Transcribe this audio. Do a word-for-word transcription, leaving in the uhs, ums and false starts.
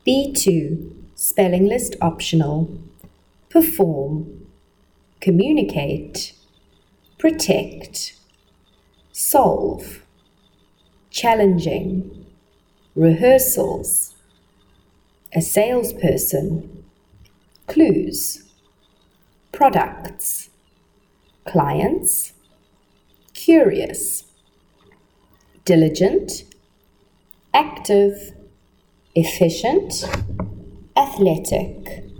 B two, spelling list optional. Perform, communicate, protect, solve, challenging, rehearsals, a salesperson, clues, products, clients, curious, diligent, active, efficient, athletic.